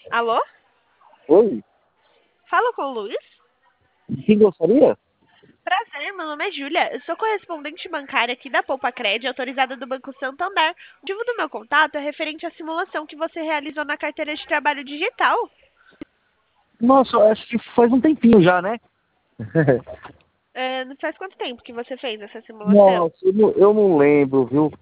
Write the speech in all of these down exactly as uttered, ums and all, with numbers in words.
Alô? Oi? Fala com o Luiz? Quem gostaria? Prazer, meu nome é Júlia. Eu sou correspondente bancária aqui da Poupa Cred, autorizada do Banco Santander. O motivo do meu contato é referente à simulação que você realizou na carteira de trabalho digital. Nossa, acho que faz um tempinho já, né? É, não faz quanto tempo que você fez essa simulação? Nossa, eu não, eu não lembro, viu?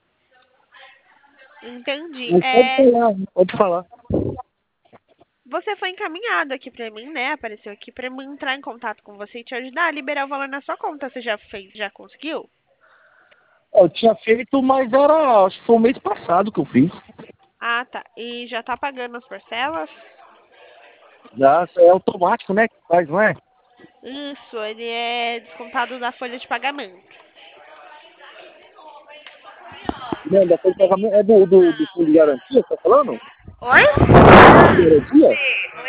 Entendi. Mas pode É, falar, pode falar. você foi encaminhado aqui pra mim, né? Apareceu aqui pra mim entrar em contato com você e te ajudar a liberar o valor na sua conta. Você já fez, já conseguiu? Eu tinha feito, mas era, acho que foi o mês passado que eu fiz. Ah, tá. E já tá pagando as parcelas? Nossa, é automático, né? Que faz, não é? Isso, ele é descontado da folha de pagamento. Não, da folha de pagamento é do, do, do fundo de garantia, você tá falando? Oi? Fundo de garantia?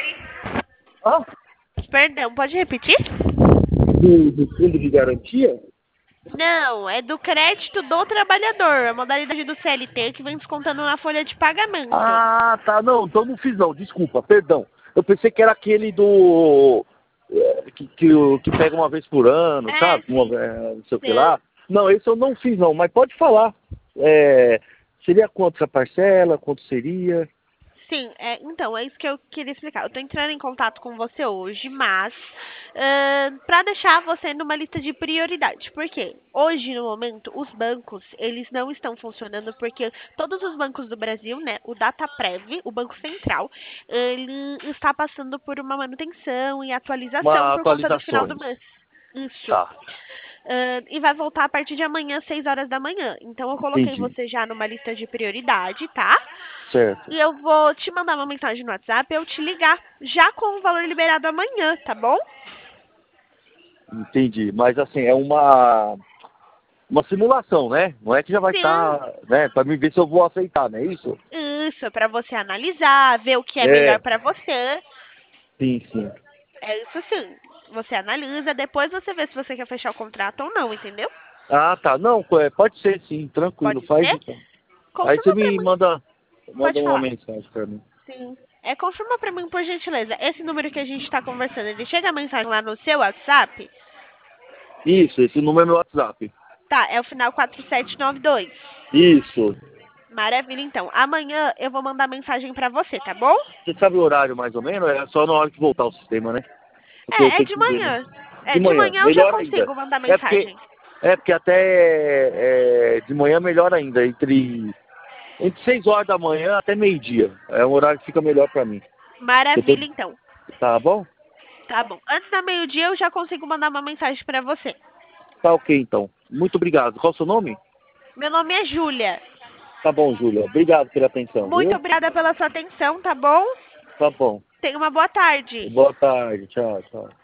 Ah, Perdão, pode repetir? do, do fundo de garantia? Não, é do crédito do trabalhador, a modalidade do C L T que vem descontando na folha de pagamento. Ah, tá. Não, então não fiz não. Desculpa, perdão. Eu pensei que era aquele do... é, Que, que, o- que pega uma vez por ano, É, sabe? Uma, sim. é, não sei o que Não. lá. Não, esse eu não fiz não, mas pode falar. É, seria quanto essa parcela? Quanto seria? Sim, é, então, é isso que eu queria explicar. Eu tô entrando em contato com você hoje, mas para deixar você numa lista de prioridade. Por quê? Hoje, no momento, os bancos, eles não estão funcionando porque todos os bancos do Brasil, né, o Dataprev, o Banco Central, ele está passando por uma manutenção e atualização Uma por conta do final do atualizações. mês. Isso. Tá, Ah, e vai voltar a partir de amanhã, seis horas da manhã. Então, eu coloquei entendi. você já numa lista de prioridade, tá? Certo, E eu vou te mandar uma mensagem no WhatsApp, eu te ligar já com o valor liberado amanhã, tá bom? entendi. Mas assim, é uma, uma simulação, né? Não é que já vai Sim, estar, né? Pra mim ver se eu vou aceitar, não é isso? isso, para você analisar, ver o que é melhor É, para você. sim, sim. É isso sim. Você analisa, depois você vê se você quer fechar o contrato ou não, entendeu? Ah, tá. Não, é, pode ser sim, tranquilo, Pode faz ser? então. Aí você Confirma pra me mim. manda, manda Pode uma falar. mensagem pra mim. Sim. É, confirma pra mim, por gentileza. Esse número que a gente tá conversando, ele chega a mensagem lá no seu WhatsApp? Isso, esse número é meu WhatsApp. Tá, é o final quatro sete nove dois. Isso. Maravilha, então. Amanhã eu vou mandar mensagem pra você, tá bom? Você sabe o horário mais ou menos? É só na hora que voltar o sistema, né? Porque eu É, é tenho de que ver, né? manhã. É, De de manhã, manhã eu já melhor ainda. consigo mandar É porque, mensagem. é porque até é, de manhã melhor ainda, entre, entre seis horas da manhã até meio-dia. É um horário que fica melhor pra mim. Eu tô, Maravilha, então. tá bom? Tá bom. Antes da meio-dia eu já consigo mandar uma mensagem pra você. Tá ok então. Muito obrigado. Qual o seu nome? Meu nome é Júlia. Tá bom, Júlia. Obrigado pela atenção, Muito viu? obrigada pela sua atenção, tá bom? Tá bom. Tenha uma boa tarde. Boa tarde. Tchau, tchau.